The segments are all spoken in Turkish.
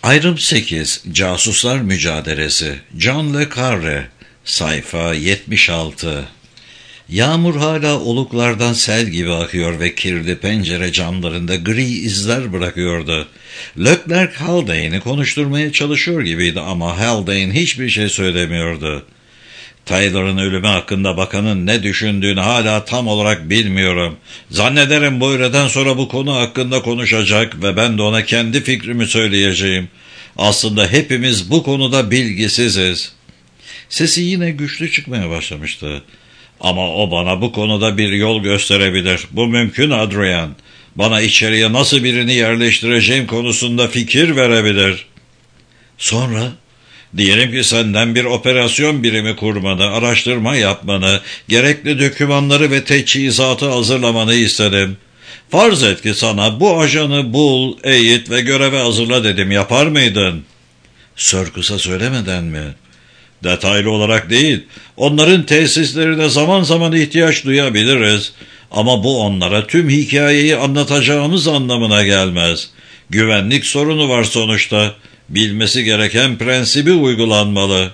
Ayrım 8. Casuslar Mücadelesi. John le Carre. Sayfa 76. Yağmur hala oluklardan sel gibi akıyor ve kirli pencere camlarında gri izler bırakıyordu. Leclerc Haldane'i konuşturmaya çalışıyor gibiydi ama Haldane hiçbir şey söylemiyordu. Taylor'ın ölümü hakkında bakanın ne düşündüğünü hala tam olarak bilmiyorum. Zannederim bu öğleden sonra bu konu hakkında konuşacak ve ben de ona kendi fikrimi söyleyeceğim. Aslında hepimiz bu konuda bilgisiziz. Sesi yine güçlü çıkmaya başlamıştı. Ama o bana bu konuda bir yol gösterebilir. Bu mümkün Adrian. Bana içeriye nasıl birini yerleştireceğim konusunda fikir verebilir. Sonra, diyelim ki senden bir operasyon birimi kurmanı, araştırma yapmanı, gerekli dokümanları ve teçhizatı hazırlamanı istedim. Farz et ki sana bu ajanı bul, eğit ve göreve hazırla dedim. Yapar mıydın? Circus'a söylemeden mi? Detaylı olarak değil, onların tesislerine zaman zaman ihtiyaç duyabiliriz. Ama bu onlara tüm hikayeyi anlatacağımız anlamına gelmez. Güvenlik sorunu var sonuçta. Bilmesi gereken prensibi uygulanmalı.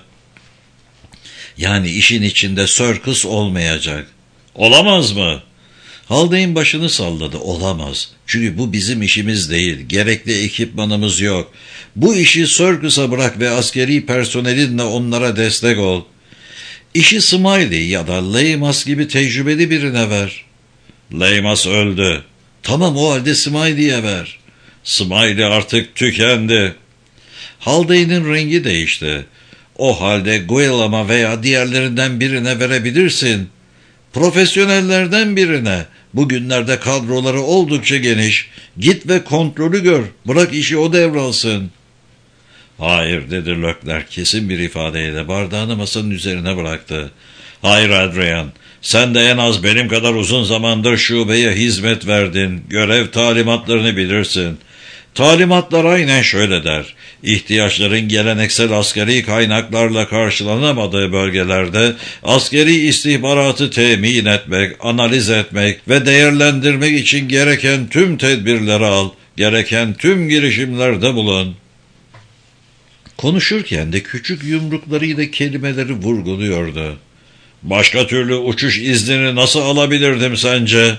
Yani işin içinde Circus olmayacak. Olamaz mı? Haldane başını salladı. Olamaz. Çünkü bu bizim işimiz değil. Gerekli ekipmanımız yok. Bu işi Circus'a bırak ve askeri personelinle onlara destek ol. İşi Smiley ya da Leymas gibi tecrübeli birine ver. Leymas öldü. Tamam, o halde Smiley'e ver. Smiley artık tükendi. Haldane'in rengi değişti. O halde Guillem'a veya diğerlerinden birine verebilirsin. Profesyonellerden birine. Bugünlerde kadroları oldukça geniş. Git ve kontrolü gör. Bırak işi o devralsın. Hayır dedi Leclerc kesin bir ifadeyle bardağını masanın üzerine bıraktı. Hayır Adrian. Sen de en az benim kadar uzun zamandır şubeye hizmet verdin. Görev talimatlarını bilirsin. Talimatlar aynen şöyle der. İhtiyaçların geleneksel askeri kaynaklarla karşılanamadığı bölgelerde askeri istihbaratı temin etmek, analiz etmek ve değerlendirmek için gereken tüm tedbirleri al, gereken tüm girişimlerde bulun. Konuşurken de küçük yumruklarıyla kelimeleri vurguluyordu. Başka türlü uçuş iznini nasıl alabilirdim sence?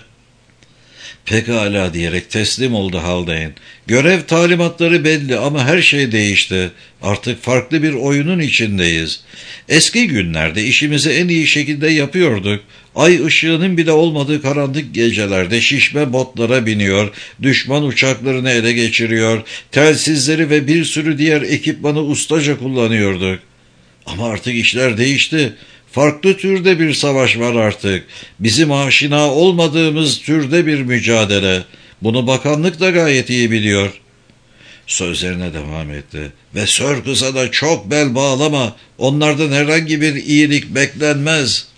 Pekala diyerek teslim oldu Haldane. Görev talimatları belli ama her şey değişti. Artık farklı bir oyunun içindeyiz. Eski günlerde işimizi en iyi şekilde yapıyorduk. Ay ışığının bile olmadığı karanlık gecelerde şişme botlara biniyor, düşman uçaklarını ele geçiriyor, telsizleri ve bir sürü diğer ekipmanı ustaca kullanıyorduk. Ama artık işler değişti. Farklı türde bir savaş var artık. Bizim aşina olmadığımız türde bir mücadele. Bunu bakanlık da gayet iyi biliyor. Sözlerine devam etti. Ve Circus'a da çok bel bağlama. Onlardan herhangi bir iyilik beklenmez.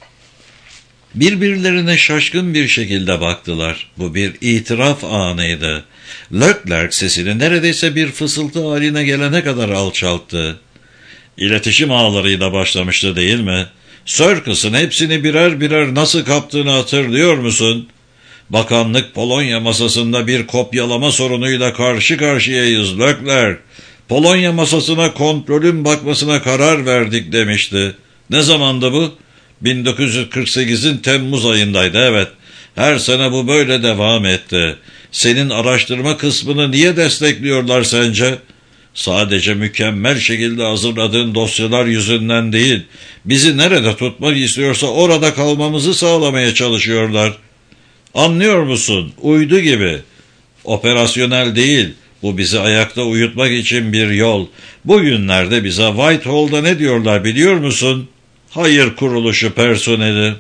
Birbirlerine şaşkın bir şekilde baktılar. Bu bir itiraf anıydı. Leclerc sesini neredeyse bir fısıltı haline gelene kadar alçalttı. İletişim ağlarıyla başlamıştı değil mi? Circus'un hepsini birer birer nasıl kaptığını hatırlıyor musun? Bakanlık Polonya masasında bir kopyalama sorunuyla karşı karşıyayız Leclerc. Polonya masasına kontrolün bakmasına karar verdik demişti. Ne zamandı bu? 1948'in Temmuz ayındaydı, evet. Her sene bu böyle devam etti. Senin araştırma kısmını niye destekliyorlar sence? Sadece mükemmel şekilde hazırladığın dosyalar yüzünden değil, bizi nerede tutmak istiyorsa orada kalmamızı sağlamaya çalışıyorlar. Anlıyor musun? Uydu gibi. Operasyonel değil, bu bizi ayakta uyutmak için bir yol. Bugünlerde bize Whitehall'da ne diyorlar biliyor musun? Hayır kuruluşu personeli.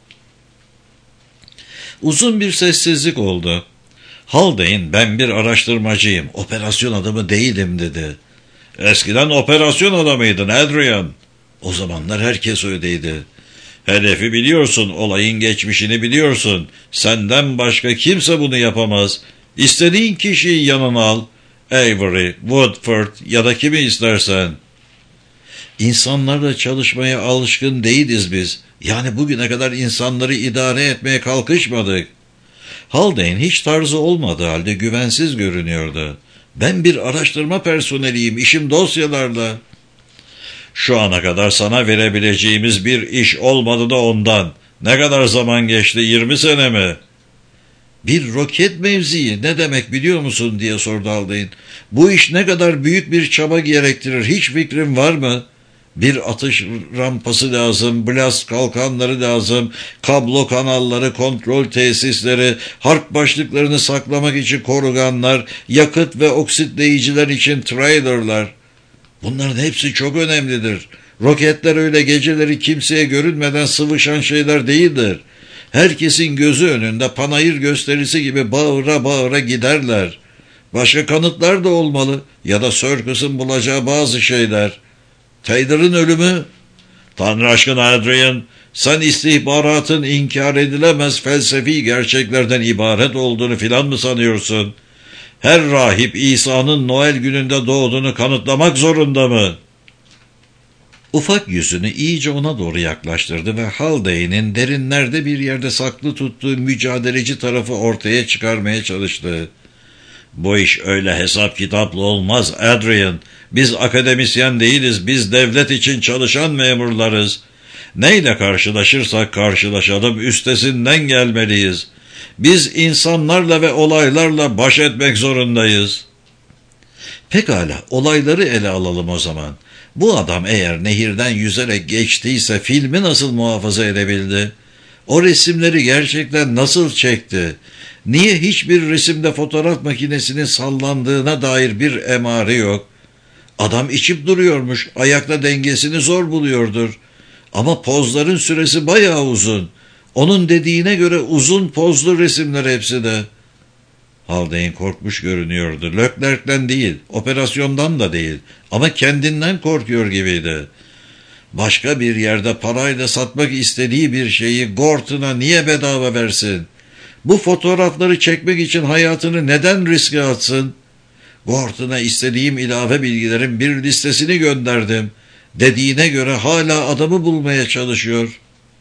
Uzun bir sessizlik oldu. Haldane, ben bir araştırmacıyım, operasyon adamı değilim dedi. Eskiden operasyon adamıydın Adrian. O zamanlar herkes öyleydi. Hedefi biliyorsun, olayın geçmişini biliyorsun. Senden başka kimse bunu yapamaz. İstediğin kişiyi yanına al. Avery, Woodford ya da kimi istersen. İnsanlarla çalışmaya alışkın değiliz biz. Yani bugüne kadar insanları idare etmeye kalkışmadık. Haldane hiç tarzı olmadığı halde güvensiz görünüyordu. Ben bir araştırma personeliyim, işim dosyalarla. Şu ana kadar sana verebileceğimiz bir iş olmadı da ondan. Ne kadar zaman geçti, 20 sene mi? Bir roket mevzii ne demek biliyor musun diye sordu Haldane. Bu iş ne kadar büyük bir çaba gerektirir, hiç fikrin var mı? Bir atış rampası lazım, blast kalkanları lazım, kablo kanalları, kontrol tesisleri, harp başlıklarını saklamak için koruganlar, yakıt ve oksitleyiciler için trailerlar. Bunların hepsi çok önemlidir. Roketler öyle geceleri kimseye görünmeden sıvışan şeyler değildir. Herkesin gözü önünde panayır gösterisi gibi bağıra bağıra giderler. Başka kanıtlar da olmalı ya da Circus'un bulacağı bazı şeyler. Taylor'ın ölümü? Tanrı aşkına Adrian, sen istihbaratın inkar edilemez felsefi gerçeklerden ibaret olduğunu filan mı sanıyorsun? Her rahip İsa'nın Noel gününde doğduğunu kanıtlamak zorunda mı? Ufak yüzünü iyice ona doğru yaklaştırdı ve Haldane'in derinlerde bir yerde saklı tuttuğu mücadeleci tarafı ortaya çıkarmaya çalıştı. Bu iş öyle hesap kitaplı olmaz Adrian. Biz akademisyen değiliz, biz devlet için çalışan memurlarız. Neyle karşılaşırsak karşılaşalım üstesinden gelmeliyiz. Biz insanlarla ve olaylarla baş etmek zorundayız. Pekala, olayları ele alalım o zaman. Bu adam eğer nehirden yüzerek geçtiyse filmi nasıl muhafaza edebildi? O resimleri gerçekten nasıl çekti? Niye hiçbir resimde fotoğraf makinesinin sallandığına dair bir emare yok? Adam içip duruyormuş, ayakta dengesini zor buluyordur. Ama pozların süresi bayağı uzun. Onun dediğine göre uzun pozlu resimler hepsi de. Haldane korkmuş görünüyordu. Leclerc'ten değil, operasyondan da değil ama kendinden korkuyor gibiydi. Başka bir yerde parayla satmak istediği bir şeyi Gorton'a niye bedava versin? Bu fotoğrafları çekmek için hayatını neden riske atsın? Gorton'a istediğim ilave bilgilerin bir listesini gönderdim. Dediğine göre hala adamı bulmaya çalışıyor.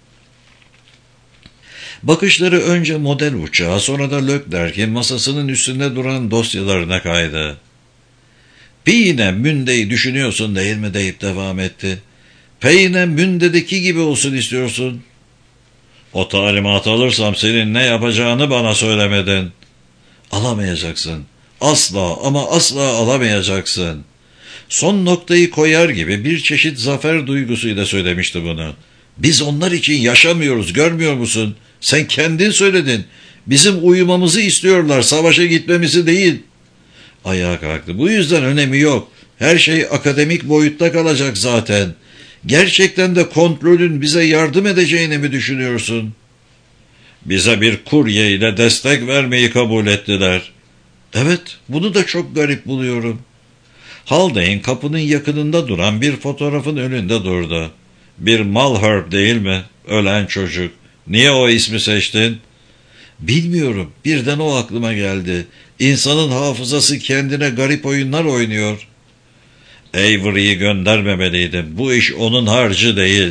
Bakışları önce model uçağa, sonra da Leclerc'in masasının üstünde duran dosyalarına kaydı. "Peyne Münde'yi düşünüyorsun değil mi?" deyip devam etti. "Peyne Münde'deki gibi olsun istiyorsun." "O talimatı alırsam senin ne yapacağını bana söylemedin." "Alamayacaksın. Asla ama asla alamayacaksın." Son noktayı koyar gibi bir çeşit zafer duygusuyla söylemişti bunu. "Biz onlar için yaşamıyoruz, görmüyor musun? Sen kendin söyledin. Bizim uyumamızı istiyorlar, savaşa gitmemizi değil." Ayağa kalktı. "Bu yüzden önemi yok. Her şey akademik boyutta kalacak zaten. Gerçekten de kontrolün bize yardım edeceğini mi düşünüyorsun?" "Bize bir kurye ile destek vermeyi kabul ettiler." "Evet, bunu da çok garip buluyorum." Haldane kapının yakınında duran bir fotoğrafın önünde durdu. "Bir Malherbe değil mi? Ölen çocuk. Niye o ismi seçtin?" "Bilmiyorum. Birden o aklıma geldi. İnsanın hafızası kendine garip oyunlar oynuyor." "Avery'yi göndermemeliydim. Bu iş onun harcı değil."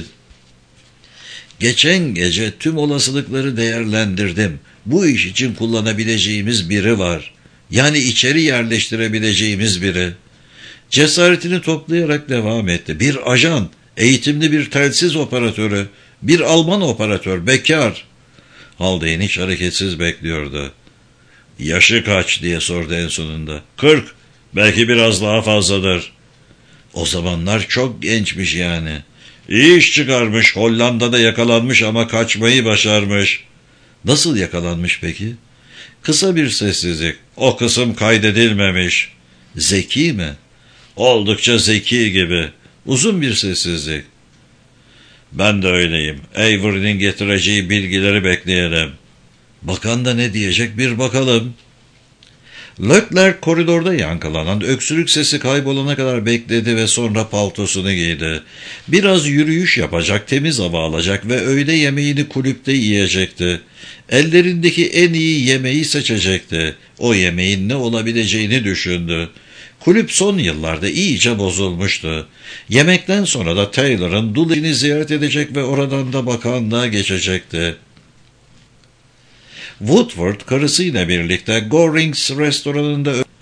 "Geçen gece tüm olasılıkları değerlendirdim. Bu iş için kullanabileceğimiz biri var. Yani içeri yerleştirebileceğimiz biri." Cesaretini toplayarak devam etti. "Bir ajan, eğitimli bir telsiz operatörü, bir Alman operatör, bekar." Haldane hiç hareketsiz bekliyordu. "Yaşı kaç?" diye sordu en sonunda. 40, belki biraz daha fazladır." "O zamanlar çok gençmiş yani." "İyi iş çıkarmış, Hollanda'da yakalanmış ama kaçmayı başarmış." "Nasıl yakalanmış peki?" Kısa bir sessizlik. "O kısım kaydedilmemiş." "Zeki mi?" "Oldukça zeki gibi." Uzun bir sessizlik. "Ben de öyleyim. Avery'nin getireceği bilgileri bekleyelim." "Bakan da ne diyecek bir bakalım." Leclerc koridorda yankılanan öksürük sesi kaybolana kadar bekledi ve sonra paltosunu giydi. Biraz yürüyüş yapacak, temiz hava alacak ve öğle yemeğini kulüpte yiyecekti. Ellerindeki en iyi yemeği seçecekti. O yemeğin ne olabileceğini düşündü. Kulüp son yıllarda iyice bozulmuştu. Yemekten sonra da Taylor'ın Dulle'ini ziyaret edecek ve oradan da bakanlığa geçecekti. Woodward karısıyla birlikte Gorings restoranında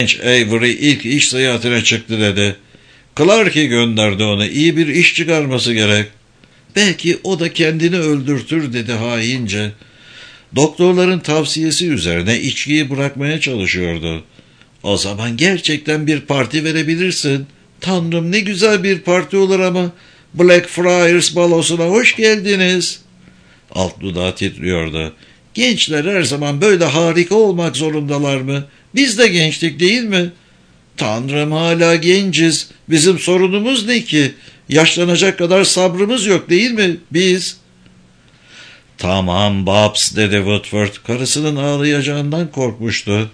Genç Avery ilk iş seyahatine çıktı dedi. Clark'e gönderdi onu. İyi bir iş çıkarması gerek. Belki o da kendini öldürtür dedi haince. Doktorların tavsiyesi üzerine içkiyi bırakmaya çalışıyordu. O zaman gerçekten bir parti verebilirsin. Tanrım ne güzel bir parti olur ama. Blackfriars balosuna hoş geldiniz. Alt dudağı titriyordu. Gençler her zaman böyle harika olmak zorundalar mı? Biz de gençtik değil mi? Tanrım hala genciz. Bizim sorunumuz ne ki? Yaşlanacak kadar sabrımız yok değil mi? Biz... Tamam Babs dedi Woodford. Karısının ağlayacağından korkmuştu.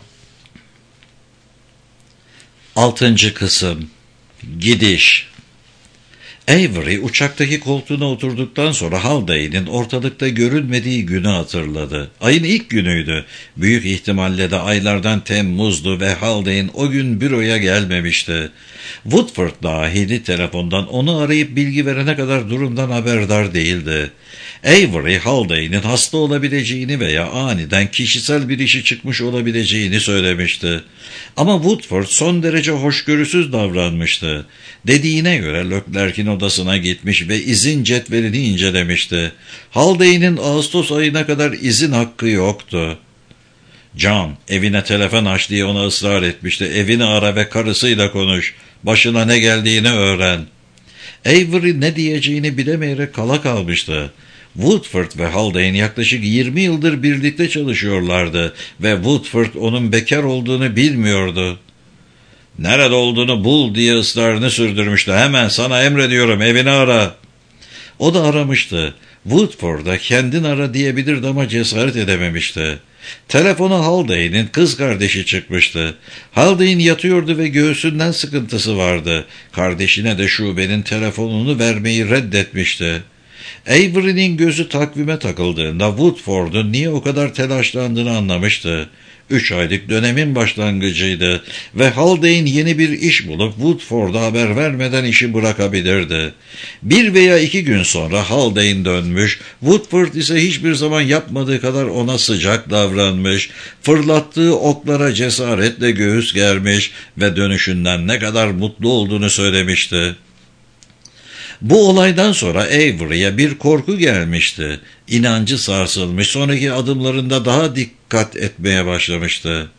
6. Kısım Gidiş. Avery uçaktaki koltuğuna oturduktan sonra Haldane'in ortalıkta görünmediği günü hatırladı. Ayın ilk günüydü. Büyük ihtimalle de aylardan Temmuz'du ve Haldane o gün büroya gelmemişti. Woodford dahili telefondan onu arayıp bilgi verene kadar durumdan haberdar değildi. Avery, Haldane'in hasta olabileceğini veya aniden kişisel bir işi çıkmış olabileceğini söylemişti. Ama Woodford son derece hoşgörüsüz davranmıştı. Dediğine göre Leclerc'in odasına gitmiş ve izin cetvelini incelemişti. Haldane'in Ağustos ayına kadar izin hakkı yoktu. John, evine telefon aç diye ona ısrar etmişti. Evini ara ve karısıyla konuş. Başına ne geldiğini öğren. Avery ne diyeceğini bilemeyerek kala kalmıştı. Woodford ve Haldane yaklaşık 20 yıldır birlikte çalışıyorlardı ve Woodford onun bekar olduğunu bilmiyordu. Nerede olduğunu bul diye ısrarını sürdürmüştü. Hemen sana emrediyorum, evini ara. O da aramıştı. Woodford'a kendin ara diyebilirdi ama cesaret edememişti. Telefona Haldane'in kız kardeşi çıkmıştı. Haldane yatıyordu ve göğsünden sıkıntısı vardı. Kardeşine de şubenin telefonunu vermeyi reddetmişti. Avery'nin gözü takvime takıldığında Woodford'un niye o kadar telaşlandığını anlamıştı. 3 aylık dönemin başlangıcıydı ve Haldane yeni bir iş bulup Woodford'a haber vermeden işi bırakabilirdi. 1 veya 2 gün sonra Haldane dönmüş, Woodford ise hiçbir zaman yapmadığı kadar ona sıcak davranmış, fırlattığı oklara cesaretle göğüs germiş ve dönüşünden ne kadar mutlu olduğunu söylemişti. Bu olaydan sonra Avery'e bir korku gelmişti. İnancı sarsılmış, sonraki adımlarında daha dikkat etmeye başlamıştı.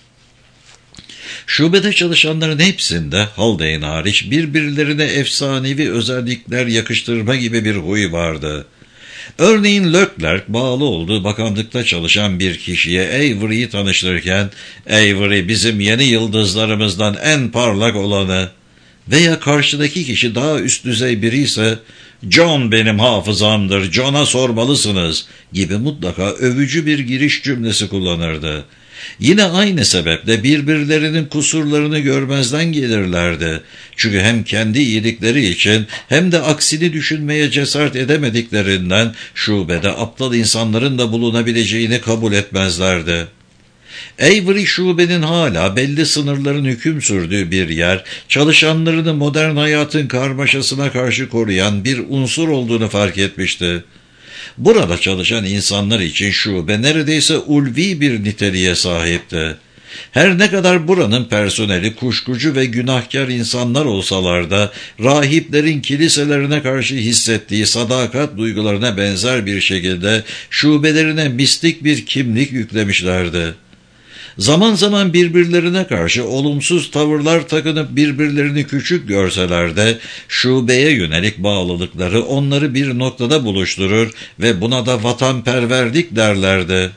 Şubede çalışanların hepsinde, Haldane hariç, birbirlerine efsanevi özellikler yakıştırma gibi bir huy vardı. Örneğin Leclerc bağlı olduğu bakanlıkta çalışan bir kişiye Avery'yi tanıştırırken, "Avery bizim yeni yıldızlarımızdan en parlak olanı." Veya karşıdaki kişi daha üst düzey biri ise "John benim hafızamdır, John'a sormalısınız" gibi mutlaka övücü bir giriş cümlesi kullanırdı. Yine aynı sebeple birbirlerinin kusurlarını görmezden gelirlerdi. Çünkü hem kendi iyilikleri için hem de aksini düşünmeye cesaret edemediklerinden şubede aptal insanların da bulunabileceğini kabul etmezlerdi. Avery şubenin hala belli sınırların hüküm sürdüğü bir yer, çalışanlarını modern hayatın karmaşasına karşı koruyan bir unsur olduğunu fark etmişti. Burada çalışan insanlar için şube neredeyse ulvi bir niteliğe sahipti. Her ne kadar buranın personeli kuşkucu ve günahkar insanlar olsalar da, rahiplerin kiliselerine karşı hissettiği sadakat duygularına benzer bir şekilde şubelerine mistik bir kimlik yüklemişlerdi. Zaman zaman birbirlerine karşı olumsuz tavırlar takınıp birbirlerini küçük görseler de şubeye yönelik bağlılıkları onları bir noktada buluşturur ve buna da vatanperverlik derlerdi.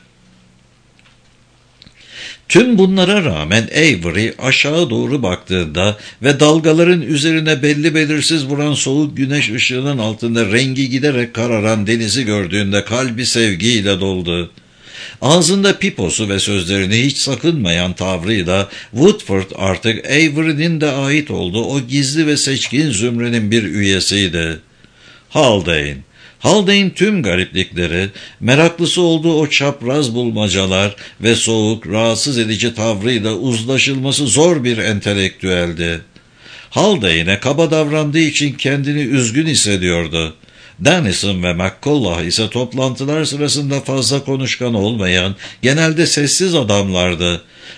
Tüm bunlara rağmen Avery aşağı doğru baktığında ve dalgaların üzerine belli belirsiz vuran soğuk güneş ışığının altında rengi giderek kararan denizi gördüğünde kalbi sevgiyle doldu. Ağzında piposu ve sözlerini hiç sakınmayan tavrıyla Woodford artık Avery'nin de ait olduğu o gizli ve seçkin zümrenin bir üyesiydi. Haldane tüm gariplikleri, meraklısı olduğu o çapraz bulmacalar ve soğuk, rahatsız edici tavrıyla uzlaşılması zor bir entelektüeldi. Haldane'e kaba davrandığı için kendini üzgün hissediyordu. Dennison ve McCullough ise toplantılar sırasında fazla konuşkan olmayan, genelde sessiz adamlardı.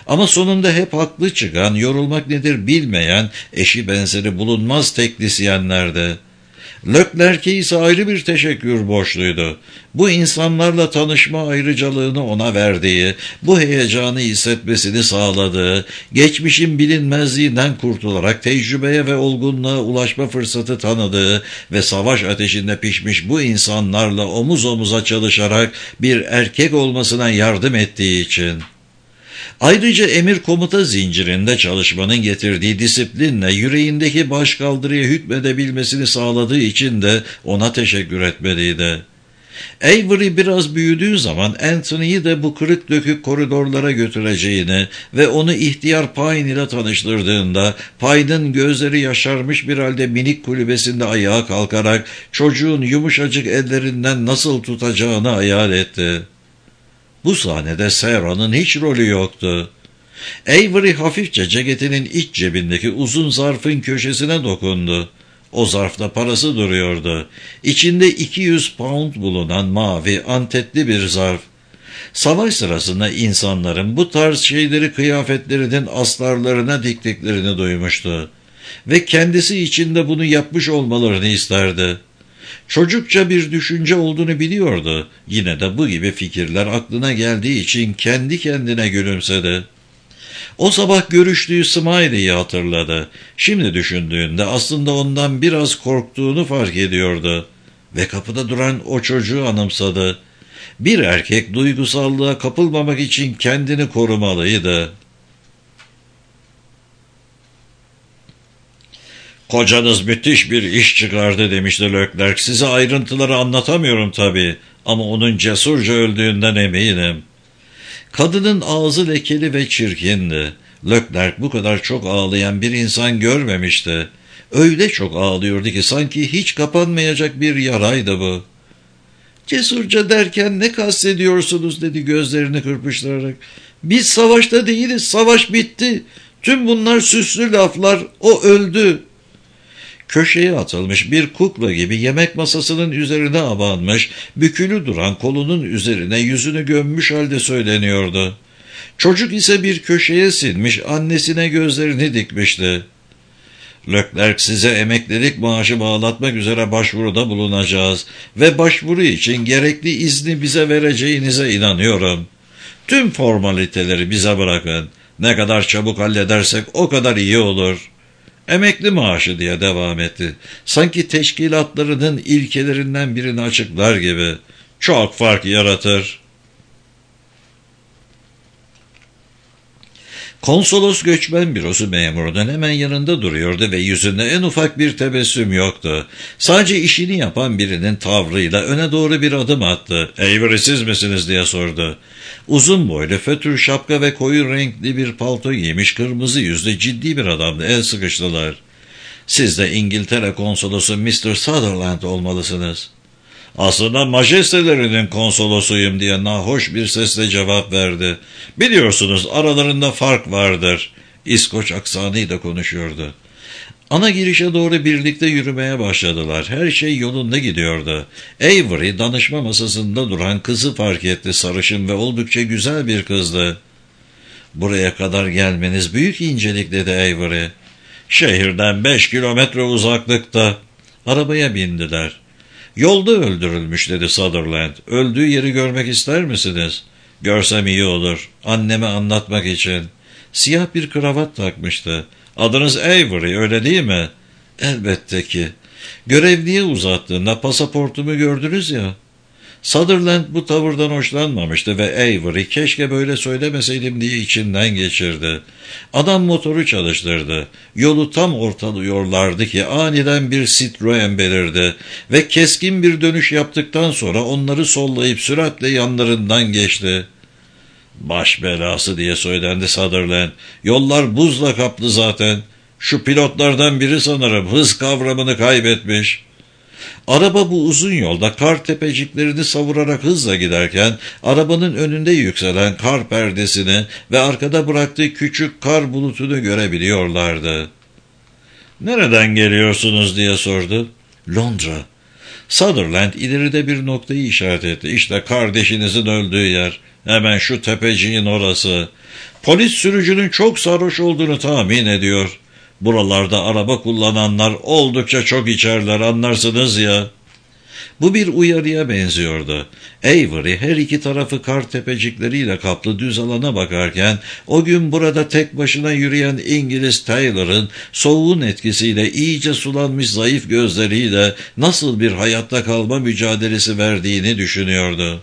Ama sonunda hep haklı çıkan, yorulmak nedir bilmeyen, eşi benzeri bulunmaz teknisyenlerdi. Leclerc'e ise ayrı bir teşekkür borçluydu. Bu insanlarla tanışma ayrıcalığını ona verdiği, bu heyecanı hissetmesini sağladığı, geçmişin bilinmezliğinden kurtularak tecrübeye ve olgunluğa ulaşma fırsatı tanıdığı ve savaş ateşinde pişmiş bu insanlarla omuz omuza çalışarak bir erkek olmasına yardım ettiği için. Ayrıca emir komuta zincirinde çalışmanın getirdiği disiplinle yüreğindeki başkaldırıya hükmedebilmesini sağladığı için de ona teşekkür etmeliydi. Avery biraz büyüdüğü zaman Anthony'yi de bu kırık dökük koridorlara götüreceğini ve onu ihtiyar Pine ile tanıştırdığında Pine'ın gözleri yaşarmış bir halde minik kulübesinde ayağa kalkarak çocuğun yumuşacık ellerinden nasıl tutacağını hayal etti. Bu sahnede Sarah'nın hiç rolü yoktu. Avery hafifçe ceketinin iç cebindeki uzun zarfın köşesine dokundu. O zarfta parası duruyordu. İçinde 200 pound bulunan mavi, antetli bir zarf. Savaş sırasında insanların bu tarz şeyleri kıyafetlerinin astarlarına diktiklerini duymuştu. Ve kendisi için de bunu yapmış olmalarını isterdi. Çocukça bir düşünce olduğunu biliyordu. Yine de bu gibi fikirler aklına geldiği için kendi kendine gülümsedi. O sabah görüştüğü Smiley'i hatırladı. Şimdi düşündüğünde aslında ondan biraz korktuğunu fark ediyordu. Ve kapıda duran o çocuğu anımsadı. Bir erkek duygusallığa kapılmamak için kendini korumalıydı. "Kocanız müthiş bir iş çıkardı," demişti Leclerc. "Size ayrıntıları anlatamıyorum tabii ama onun cesurca öldüğünden eminim." Kadının ağzı lekeli ve çirkindi. Leclerc bu kadar çok ağlayan bir insan görmemişti. Öyle çok ağlıyordu ki sanki hiç kapanmayacak bir yaraydı bu. "Cesurca derken ne kastediyorsunuz?" dedi gözlerini kırpıştırarak. "Biz savaşta değiliz, savaş bitti. Tüm bunlar süslü laflar, o öldü." Köşeye atılmış bir kukla gibi yemek masasının üzerine abanmış, bükülü duran kolunun üzerine yüzünü gömmüş halde söyleniyordu. Çocuk ise bir köşeye sinmiş, annesine gözlerini dikmişti. "Leclerc, size emeklilik maaşı bağlatmak üzere başvuruda bulunacağız ve başvuru için gerekli izni bize vereceğinize inanıyorum. Tüm formaliteleri bize bırakın. Ne kadar çabuk halledersek o kadar iyi olur." "Emekli maaşı," diye devam etti. Sanki teşkilatlarının ilkelerinden birini açıklar gibi. "Çok fark yaratır." Konsolos göçmen bürosu memurunun hemen yanında duruyordu ve yüzünde en ufak bir tebessüm yoktu. Sadece işini yapan birinin tavrıyla öne doğru bir adım attı. "Avery siz misiniz?" diye sordu. Uzun boylu, fötr şapka ve koyu renkli bir palto giymiş, kırmızı yüzlü ciddi bir adamdı. El sıkıştılar. "Siz de İngiltere konsolosu Mr. Sutherland olmalısınız." "Aslında majestelerinin konsolosuyum," diye nahoş bir sesle cevap verdi. "Biliyorsunuz aralarında fark vardır." İskoç aksanıyla konuşuyordu. Ana girişe doğru birlikte yürümeye başladılar. Her şey yolunda gidiyordu. Avery danışma masasında duran kızı fark etti. Sarışın ve oldukça güzel bir kızdı. "Buraya kadar gelmeniz büyük incelik," dedi Avery. "Şehirden 5 kilometre uzaklıkta." Arabaya bindiler. "Yolda öldürülmüş," dedi Sutherland. "Öldüğü yeri görmek ister misiniz?" "Görsem iyi olur. Anneme anlatmak için." Siyah bir kravat takmıştı. "Adınız Avery, öyle değil mi?" "Elbette ki." "Görevliye uzattığında pasaportumu gördünüz ya." Sutherland bu tavırdan hoşlanmamıştı ve Avery keşke böyle söylemeseydim diye içinden geçirdi. Adam motoru çalıştırdı. Yolu tam ortalıyorlardı ki aniden bir Citroen belirdi ve keskin bir dönüş yaptıktan sonra onları sollayıp süratle yanlarından geçti. "Baş belası," diye söylendi Sutherland. "Yollar buzla kaplı zaten. Şu pilotlardan biri sanırım hız kavramını kaybetmiş." Araba bu uzun yolda kar tepeciklerini savurarak hızla giderken arabanın önünde yükselen kar perdesini ve arkada bıraktığı küçük kar bulutunu görebiliyorlardı. "Nereden geliyorsunuz?" diye sordu. "Londra." Sutherland ileride bir noktayı işaret etti. "İşte kardeşinizin öldüğü yer. Hemen şu tepeciğin orası." Polis sürücünün çok sarhoş olduğunu tahmin ediyor. Buralarda araba kullananlar oldukça çok içerler, anlarsınız ya. Bu bir uyarıya benziyordu. Avery her iki tarafı kar tepecikleriyle kaplı düz alana bakarken o gün burada tek başına yürüyen İngiliz Taylor'ın soğuğun etkisiyle iyice sulanmış zayıf gözleriyle nasıl bir hayatta kalma mücadelesi verdiğini düşünüyordu.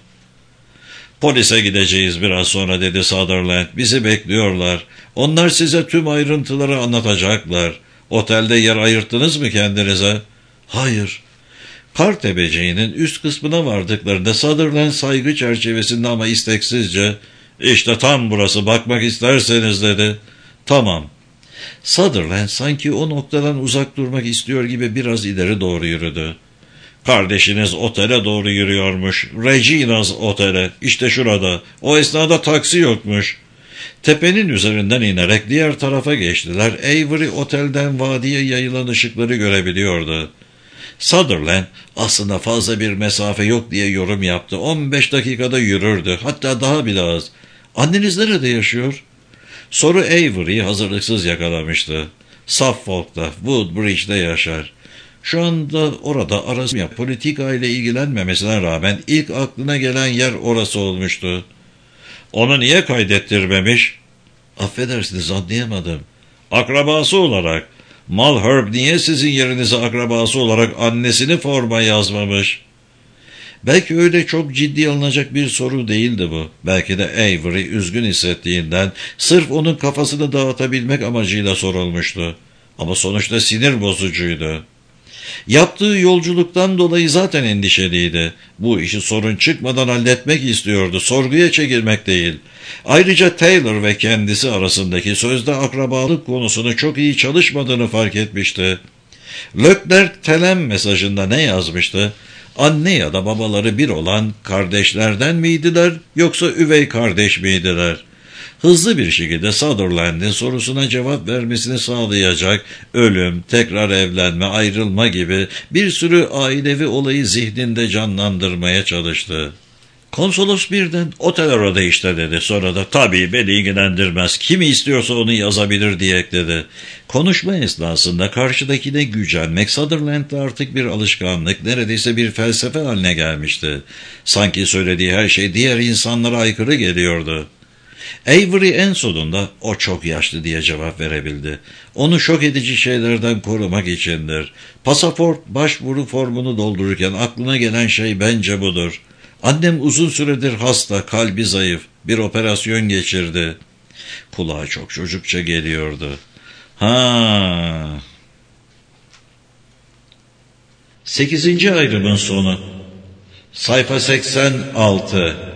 "Polise gideceğiz biraz sonra," dedi Sutherland. "Bizi bekliyorlar. Onlar size tüm ayrıntıları anlatacaklar. Otelde yer ayırttınız mı kendinize?" "Hayır." Kar tepeceğinin üst kısmına vardıklarında Sutherland saygı çerçevesinde ama isteksizce, "İşte tam burası, bakmak isterseniz," dedi. "Tamam." Sutherland sanki o noktadan uzak durmak istiyor gibi biraz ileri doğru yürüdü. "Kardeşiniz otele doğru yürüyormuş. Regina's otele. İşte şurada. O esnada taksi yokmuş." Tepenin üzerinden inerek diğer tarafa geçtiler. Avery otelden vadiye yayılan ışıkları görebiliyordu. Sutherland aslında fazla bir mesafe yok diye yorum yaptı. 15 dakikada yürürdü. Hatta daha bile az. "Anneniz nerede yaşıyor?" Soru Avery'yi hazırlıksız yakalamıştı. Suffolk'ta, Woodbridge'de yaşar. Şu anda orada arası politika ile ilgilenmemesine rağmen ilk aklına gelen yer orası olmuştu. "Onu niye kaydettirmemiş?" "Affedersiniz, anlayamadım." "Akrabası olarak. Malherbe niye sizin yerinize akrabası olarak annesini forma yazmamış?" Belki öyle çok ciddi alınacak bir soru değildi bu. Belki de Avery üzgün hissettiğinden sırf onun kafasını dağıtabilmek amacıyla sorulmuştu. Ama sonuçta sinir bozucuydu. Yaptığı yolculuktan dolayı zaten endişeliydi. Bu işi sorun çıkmadan halletmek istiyordu. Sorguya çekilmek değil. Ayrıca Taylor ve kendisi arasındaki sözde akrabalık konusunu çok iyi çalışmadığını fark etmişti. Leclerc Telem mesajında ne yazmıştı? Anne ya da babaları bir olan kardeşlerden miydiler yoksa üvey kardeş miydiler? Hızlı bir şekilde Sutherland'in sorusuna cevap vermesini sağlayacak ölüm, tekrar evlenme, ayrılma gibi bir sürü ailevi olayı zihninde canlandırmaya çalıştı. Konsolos birden "Otel orada işte," dedi. Sonra da "Tabii beni ilgilendirmez. Kimi istiyorsa onu yazabilir," diye ekledi. Konuşma esnasında karşıdakine gücenmek Sutherland'da artık bir alışkanlık, neredeyse bir felsefe haline gelmişti. Sanki söylediği her şey diğer insanlara aykırı geliyordu. Avery en sonunda "O çok yaşlı," diye cevap verebildi. "Onu şok edici şeylerden korumak içindir. Pasaport başvuru formunu doldururken aklına gelen şey bence budur. Annem uzun süredir hasta, kalbi zayıf. Bir operasyon geçirdi." Kulağa çok çocukça geliyordu. Ha. 8. ayrımın sonu. Sayfa 86.